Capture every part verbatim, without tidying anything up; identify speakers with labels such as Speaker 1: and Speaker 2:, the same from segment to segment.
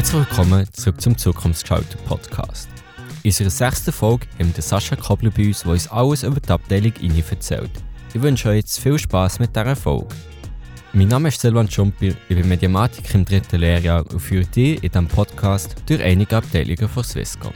Speaker 1: Herzlich willkommen zurück zum Zukunftsgestalter Podcast. In unserer sechsten Folge haben wir Sascha Kobler bei uns, der uns alles über die Abteilung I N I erzählt. Ich wünsche euch jetzt viel Spass mit dieser Folge. Mein Name ist Silvan Schumpier, ich bin Mediamatiker im dritten Lehrjahr und führe dich in diesem Podcast durch einige Abteilungen von Swisscom.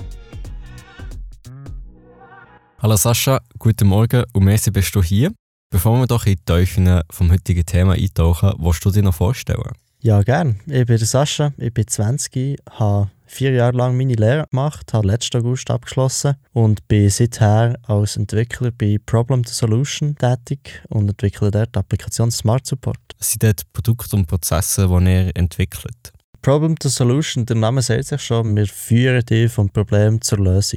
Speaker 1: Hallo Sascha, guten Morgen und merci bist du hier. Bevor wir doch in die Tiefen vom heutigen Thema eintauchen, willst du dich noch vorstellen?
Speaker 2: Ja, gerne. Ich bin der Sascha, ich bin zwanzig, habe vier Jahre lang meine Lehre gemacht, habe letzten August abgeschlossen und bin seither als Entwickler bei Problem to Solution tätig und entwickle dort die Applikation Smart Support.
Speaker 1: Was sind dort Produkte und Prozesse, die ihr entwickelt?
Speaker 2: Problem to Solution, der Name sagt sich schon, wir führen dich vom Problem zur Lösung.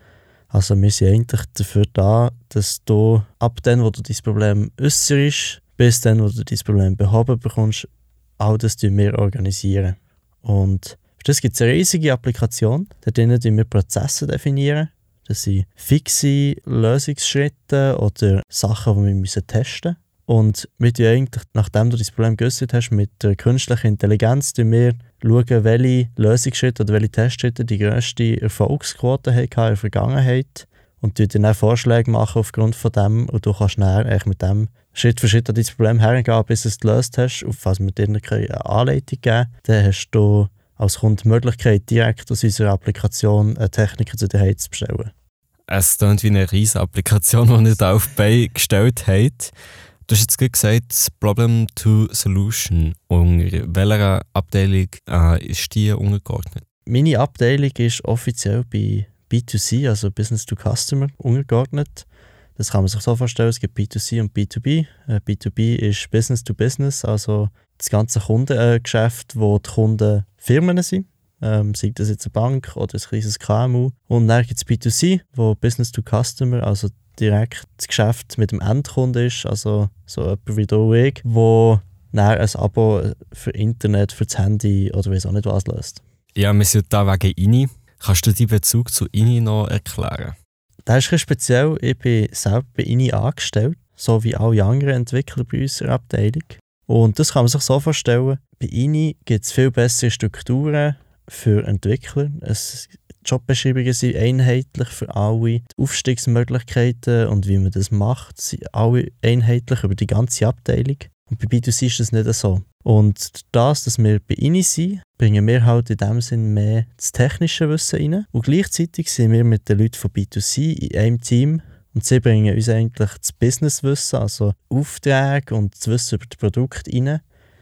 Speaker 2: Also wir sind eigentlich dafür da, dass du ab dem, wo du dein Problem äußerst, bis dann, wo du dein Problem behoben bekommst, all das wir organisieren. Und für das gibt es eine riesige Applikation. Dort definieren wir Prozesse. definieren. Das sind fixe Lösungsschritte oder Sachen, die wir müssen testen müssen. Und wir schauen eigentlich, nachdem du das Problem geäußert hast, mit der künstlichen Intelligenz wir schauen, welche Lösungsschritte oder welche Testschritte die grösste Erfolgsquote hatten in der Vergangenheit. Und du dann auch Vorschläge machen aufgrund von dem. Und du kannst dann mit dem Schritt für Schritt an dein Problem hergehen, bis du es gelöst hast. Und falls wir dir eine Anleitung geben, dann hast du als Kunde die Möglichkeit, direkt aus unserer Applikation einen Techniker zu dir heim zu bestellen.
Speaker 1: Es klingt wie eine riesige Applikation, die ihr da auf die Beine gestellt habt. Du hast jetzt gerade gesagt, Problem to Solution. Unter welcher Abteilung äh, ist die untergeordnet?
Speaker 2: Meine Abteilung ist offiziell bei B zwei C, also Business to Customer, untergeordnet. Das kann man sich so vorstellen, es gibt B zwei C und B zwei B. Äh, B zwei B ist Business to Business, also das ganze Kundengeschäft, wo die Kunden Firmen sind. Ähm, sei das jetzt eine Bank oder ein kleines K M U. Und dann gibt es B zwei C, wo Business to Customer, also direkt das Geschäft mit dem Endkunden ist, also so jemand wie du und ich, wo dann ein Abo für Internet, für das Handy oder weiss auch nicht was löst.
Speaker 1: Ja, wir sind da wegen I N I. Kannst du deinen Bezug zu I N I noch erklären?
Speaker 2: Das ist ein speziell. Ich bin selber bei I N I angestellt, so wie alle anderen Entwickler bei unserer Abteilung. Und das kann man sich so vorstellen. Bei I N I gibt es viel bessere Strukturen für Entwickler. Es, die Jobbeschreibungen sind einheitlich für alle. Die Aufstiegsmöglichkeiten und wie man das macht, sind alle einheitlich über die ganze Abteilung. Und bei B zwei C ist das nicht so. Und das, dass wir bei I N I sind, bringen wir halt in dem Sinn mehr das technische Wissen rein. Und gleichzeitig sind wir mit den Leuten von B zwei C in einem Team und sie bringen uns eigentlich das Businesswissen, also Aufträge und das Wissen über das Produkt rein.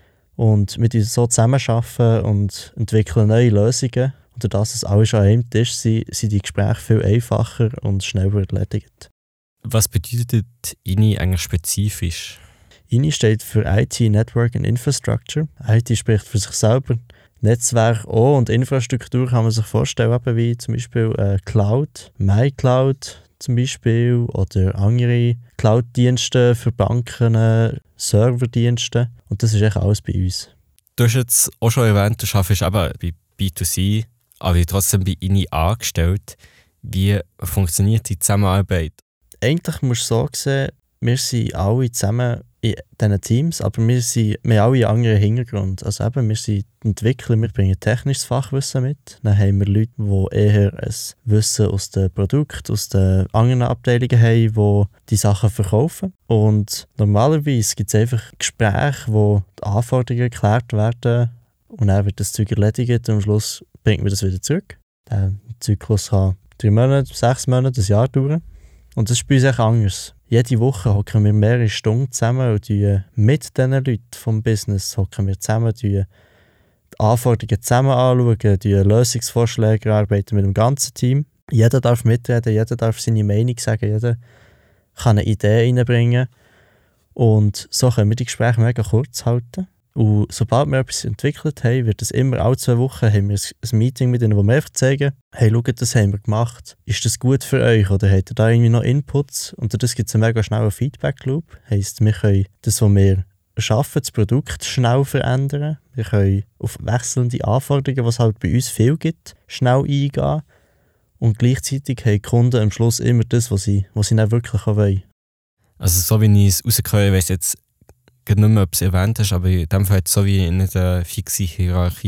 Speaker 2: Und mit uns so zusammenarbeiten und entwickeln neue Lösungen. Und dadurch, dass es alle schon an einem Tisch sind, sind die Gespräche viel einfacher und schneller erledigt.
Speaker 1: Was bedeutet I N I eigentlich spezifisch?
Speaker 2: I N I steht für I T, Network and Infrastructure. I T spricht für sich selber. Netzwerk auch und Infrastruktur kann man sich vorstellen, eben wie zum Beispiel äh, Cloud, MyCloud zum Beispiel oder andere Cloud-Dienste für Banken, äh, Serverdienste. Und das ist echt alles bei uns.
Speaker 1: Du hast jetzt auch schon erwähnt, du arbeitest eben bei B zwei C, aber trotzdem bei I N I angestellt. Wie funktioniert die Zusammenarbeit?
Speaker 2: Eigentlich musst du so sehen, wir sind alle zusammen in diesen Teams, aber wir, sind, wir haben alle einen anderen Hintergrund. Also eben, wir sind Entwickler, wir bringen technisches Fachwissen mit. Dann haben wir Leute, die eher ein Wissen aus den Produkten, aus den anderen Abteilungen haben, die die Sachen verkaufen. Und normalerweise gibt es einfach Gespräche, wo die Anforderungen geklärt werden und dann wird das Zeug erledigt und am Schluss bringt man das wieder zurück. Der Zyklus kann drei Monate, sechs Monate, ein Jahr dauern. Und das ist bei uns echt anders. Jede Woche hocken wir mehrere Stunden zusammen und mit diesen Leuten vom Business hocken wir zusammen, die Anforderungen zusammen anschauen, die Lösungsvorschläge erarbeiten mit dem ganzen Team. Jeder darf mitreden, jeder darf seine Meinung sagen, jeder kann eine Idee reinbringen. Und so können wir die Gespräche mega kurz halten. Und sobald wir etwas entwickelt haben, wird es immer alle zwei Wochen haben wir ein Meeting mit ihnen, wo wir einfach zeigen, hey, schaut, das haben wir gemacht. Ist das gut für euch oder habt ihr da irgendwie noch Inputs? Und das gibt es einen mega schnellen Feedback-Loop. Heisst, wir können das, was wir schaffen, das Produkt schnell verändern. Wir können auf wechselnde Anforderungen, was es halt bei uns viel gibt, schnell eingehen. Und gleichzeitig haben die Kunden am Schluss immer das, was sie, was sie dann wirklich auch wollen.
Speaker 1: Also so wie ich es rausgehört habe, weiss jetzt nicht mehr, ob du es erwähnt hast, aber in dem Fall hat es so wie eine fixe Hierarchie.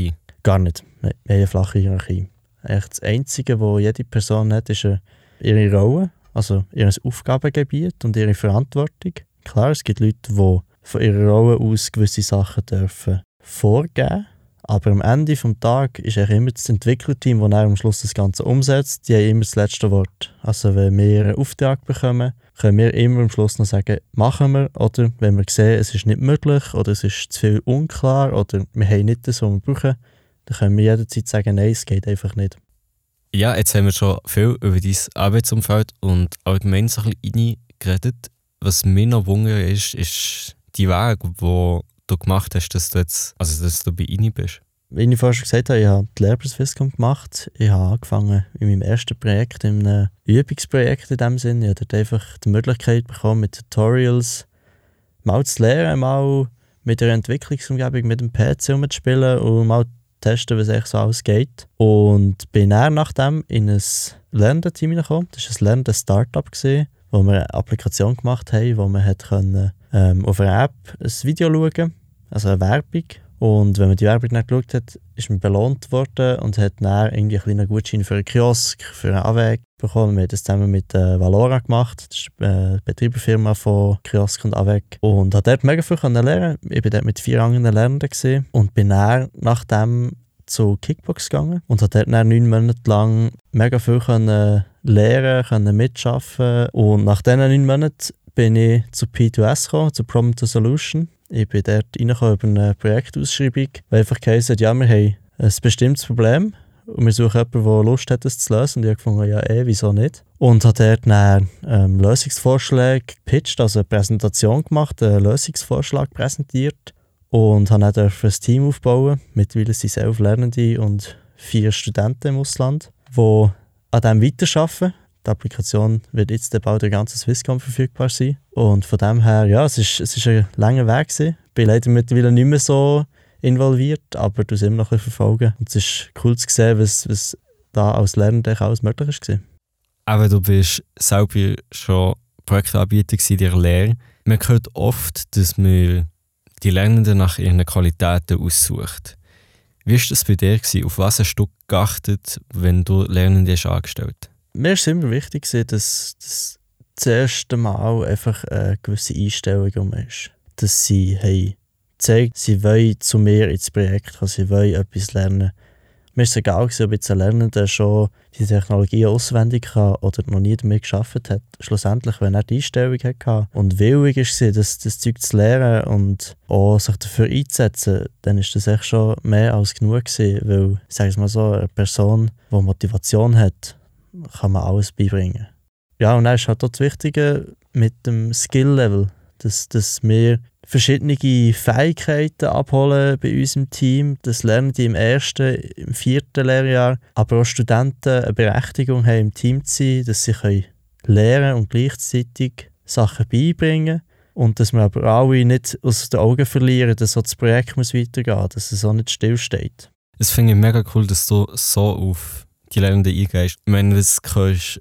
Speaker 2: Gar nicht. Wir haben eine flache Hierarchie. Eigentlich das Einzige, was jede Person hat, ist ihre Rolle, also ihr Aufgabengebiet und ihre Verantwortung. Klar, es gibt Leute, die von ihrer Rolle aus gewisse Sachen dürfen vorgeben. Aber am Ende des Tages ist eigentlich immer das Entwicklerteam, das dann am Schluss das Ganze umsetzt, die haben immer das letzte Wort. Also wenn wir einen Auftrag bekommen, können wir immer am Schluss noch sagen, machen wir, oder wenn wir sehen, es ist nicht möglich oder es ist zu viel unklar oder wir haben nicht das, was wir brauchen, dann können wir jederzeit sagen, nein, es geht einfach nicht.
Speaker 1: Ja, jetzt haben wir schon viel über dein Arbeitsumfeld und allgemein so ein bisschen reingeredet. Was mir noch wundert ist, ist die Weg, die du gemacht hast, dass du, jetzt, also dass du bei I N I bist.
Speaker 2: Wie ich vorhin schon gesagt habe, ich habe die Lehre bei Swisscom gemacht. Ich habe angefangen in meinem ersten Projekt, in einem Übungsprojekt in dem Sinne. Ich habe dort einfach die Möglichkeit bekommen, mit Tutorials mal zu lernen, mal mit der Entwicklungsumgebung, mit dem P C umzuspielen und mal testen, was echt so alles geht. Und bin dann nachdem in ein lernendes Team hineingekommen. Das war ein lernendes Startup, wo wir eine Applikation gemacht haben, wo man hat können, ähm, auf einer App ein Video schauen, also eine Werbung. Und wenn man die Werbung nicht geschaut hat, ist man belohnt worden und hat dann irgendwie einen kleinen Gutschein für einen Kiosk, für einen Aweg bekommen. Wir haben das zusammen mit äh, Valora gemacht. Das ist eine Betreiberfirma von Kiosk und Aweg. Und habe dort mega viel lernen. Ich war dort mit vier anderen Lernenden gewesen und bin dann nachdem zu Kickbox gegangen und habe dort dann neun Monate lang mega viel können lernen, können mitarbeiten. Und nach diesen neun Monaten bin ich zu P zwei S gekommen, zu Problem to Solution. Ich bin dort reingekommen über eine Projektausschreibung, weil einfach geheißen hat, ja, wir haben ein bestimmtes Problem und wir suchen jemanden, der Lust hat, das zu lösen. Und ich habe gefunden, ja, eh, wieso nicht? Und habe dort dann ähm, Lösungsvorschläge gepitcht, also eine Präsentation gemacht, einen Lösungsvorschlag präsentiert und habe dann ein Team aufbauen. Mittlerweile sind es elf Lernende und vier Studenten im Ausland, die an dem weiterarbeiten. Die Applikation wird jetzt bald der ganze Swisscom verfügbar sein. Und von dem her, ja, es ist, es ist ein langer Weg gewesen. Ich bin leider mittlerweile nicht mehr so involviert, aber du es immer noch ein bisschen verfolgen. Und es ist cool zu sehen, was, was da als Lernender alles möglich war.
Speaker 1: Aber du bist selber schon Projektanbieter in der Lehre. Man hört oft, dass man die Lernenden nach ihren Qualitäten aussucht. Wie war das bei dir? Auf was hast du geachtet, wenn du Lernende angestellt hast?
Speaker 2: Mir war es immer wichtig, dass das das erste Mal einfach eine gewisse Einstellung um ist. Dass sie hey, zeigt, sie wollen zu mir ins Projekt kommen, sie wollen etwas lernen. Mir ist es egal, ob jetzt ein Lernender schon die Technologie auswendig kann oder noch nie damit gearbeitet hat. Schlussendlich, wenn er die Einstellung hatte und willig war, das, das Zeug zu lernen und auch sich dafür einzusetzen, dann ist das echt schon mehr als genug gewesen, weil, ich sage es mal so, eine Person, die Motivation hat, kann man alles beibringen. Ja, und dann ist halt auch das Wichtige mit dem Skill-Level, dass, dass wir verschiedene Fähigkeiten abholen bei uns im Team. Das lernen die im ersten, im vierten Lehrjahr. Aber auch Studenten eine Berechtigung haben, im Team zu sein, dass sie können lernen und gleichzeitig Sachen beibringen. Und dass wir aber alle nicht aus den Augen verlieren, dass so das Projekt muss weitergehen muss, dass es auch nicht stillsteht.
Speaker 1: Es finde ich mega cool, dass du so auf die Lernenden eingehst. Ich meine, das kannst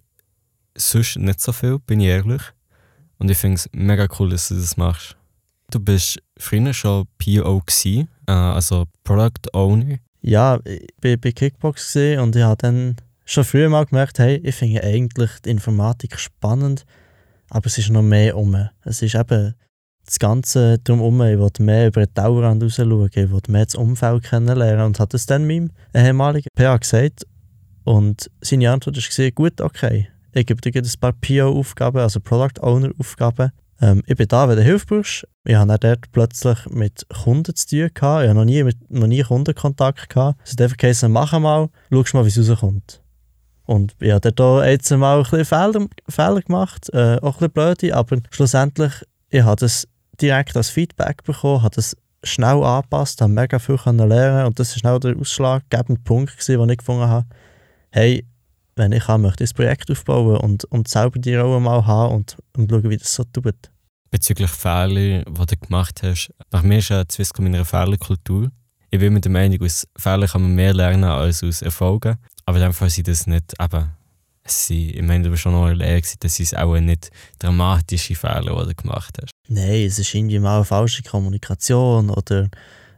Speaker 1: sonst nicht so viel, bin ich ehrlich. Und ich finde es mega cool, dass du das machst. Du bist früher schon P O gewesen, äh, also Product Owner.
Speaker 2: Ja, ich war bei Kickbox und ich habe dann schon früher mal gemerkt, hey, ich finde eigentlich die Informatik spannend, aber es ist noch mehr um. Es ist eben das Ganze drumherum. Ich wollte mehr über den Tellerrand raus schauen, ich wollte mehr das Umfeld kennenlernen und habe das dann meinem ehemaligen P A gesagt. Und seine Antwort war, gut, okay, ich gebe dir ein paar P O-Aufgaben, also Product Owner-Aufgaben. Ähm, ich bin da, wenn du Hilfe brauchst. Ich hatte dort plötzlich mit Kunden zu tun. Ich hatte noch nie, mit, noch nie Kundenkontakt gehabt. Es hat einfach gesagt, mach mal, schau mal, wie es rauskommt. Und ich habe dort jetzt mal ein bisschen Fehler, Fehler gemacht, äh, auch ein bisschen blöde, aber schlussendlich, ich habe das direkt als Feedback bekommen, habe das schnell angepasst, habe mega viel lernen und das war schnell der ausschlaggebende Punkt, den ich gefunden habe. Hey, wenn ich kann, möchte ich ein Projekt aufbauen und, und selber die Rolle mal haben und, und schauen, wie das so tut.
Speaker 1: Bezüglich Fehler, die du gemacht hast, nach mir ist ja Swisscom in einer Fehlerkultur. Ich bin mit der Meinung, aus Fehlern kann man mehr lernen als aus Erfolgen. Aber in dem Fall sind das nicht, eben, es sind, ich meine, du bist schon noch in der Lehre, das sind auch nicht dramatische Fehler, die du gemacht hast.
Speaker 2: Nein, es ist irgendwie mal eine falsche Kommunikation oder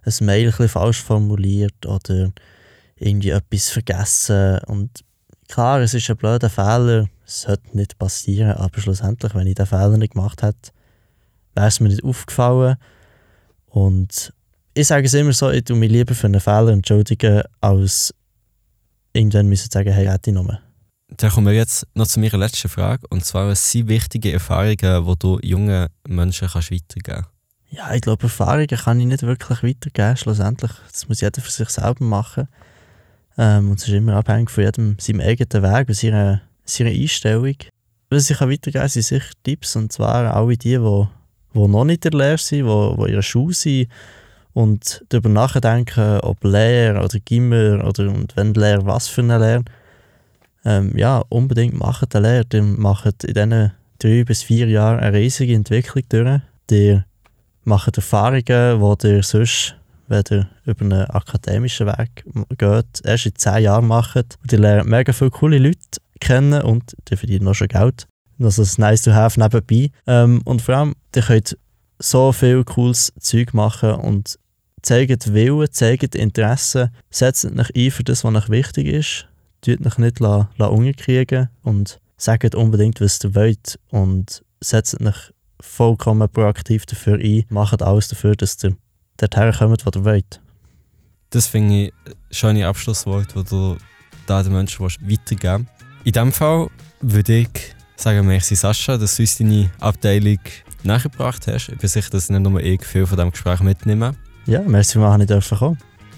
Speaker 2: ein Mail ein bisschen falsch formuliert oder irgendwie etwas vergessen. Und klar, es ist ein blöder Fehler, es sollte nicht passieren, aber schlussendlich, wenn ich den Fehler nicht gemacht hätte, wäre es mir nicht aufgefallen. Und ich sage es immer so, ich tue mich lieber für einen Fehler entschuldigen, als irgendwann müssen sagen, hey, hätte ich noch mehr.
Speaker 1: Dann kommen wir jetzt noch zu meiner letzten Frage. Und zwar, was sind wichtige Erfahrungen, die du jungen Menschen kannst weitergeben kannst?
Speaker 2: Ja, ich glaube, Erfahrungen kann ich nicht wirklich weitergeben. Schlussendlich, das muss jeder für sich selber machen. Ähm, und es ist immer abhängig von jedem seinem eigenen Weg und seiner, seiner Einstellung. Was ich weitergeben kann, sind sicher Tipps. Und zwar alle die, die, die noch nicht in der Lehre sind, die, die in ihrer Schule sind und darüber nachdenken, ob Lehre oder Gimmer oder und wenn Lehre, was für eine Lehre. Ähm, ja, unbedingt macht eine Lehre. Ihr macht in diesen drei bis vier Jahren eine riesige Entwicklung durch. Ihr macht Erfahrungen, die ihr sonst, wenn ihr über einen akademischen Weg geht, erst in zehn Jahren macht. Und ihr lernt mega viele coole Leute kennen und ihr verdient noch schon Geld. Das ist nice to have nebenbei. Ähm, und vor allem, ihr könnt so viel cooles Zeug machen und zeigt Willen, zeigt Interesse, setzt euch ein für das, was euch wichtig ist. Tut euch nicht la, la unterkriegen und sagt unbedingt, was ihr wollt und setzt euch vollkommen proaktiv dafür ein. Macht alles dafür, dass ihr dorthin kommt, wo ihr wollt.
Speaker 1: Das finde ich schöne Abschlussworte, die du da den Menschen weitergeben willst. In diesem Fall würde ich sagen, merci Sascha, dass du uns deine Abteilung nachgebracht hast. Ich bin sicher, dass nicht nur ich viel von diesem Gespräch mitnehme.
Speaker 2: Ja, merci, dass ich dürfen kommen.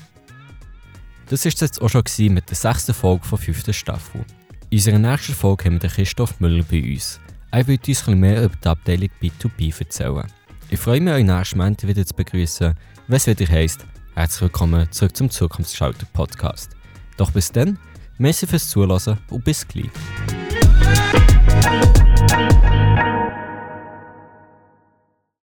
Speaker 1: Das war es jetzt auch schon mit der sechsten Folge der fünften Staffel. In unserer nächsten Folge haben wir Christoph Müller bei uns. Er wird uns etwas mehr über die Abteilung B zwei B erzählen. Ich freue mich, euch nächsten Montag wieder zu begrüßen, wenn es wieder heisst, herzlich willkommen zurück zum Zukunftsgestalter Podcast. Doch bis dann, merci fürs Zuhören und bis gleich.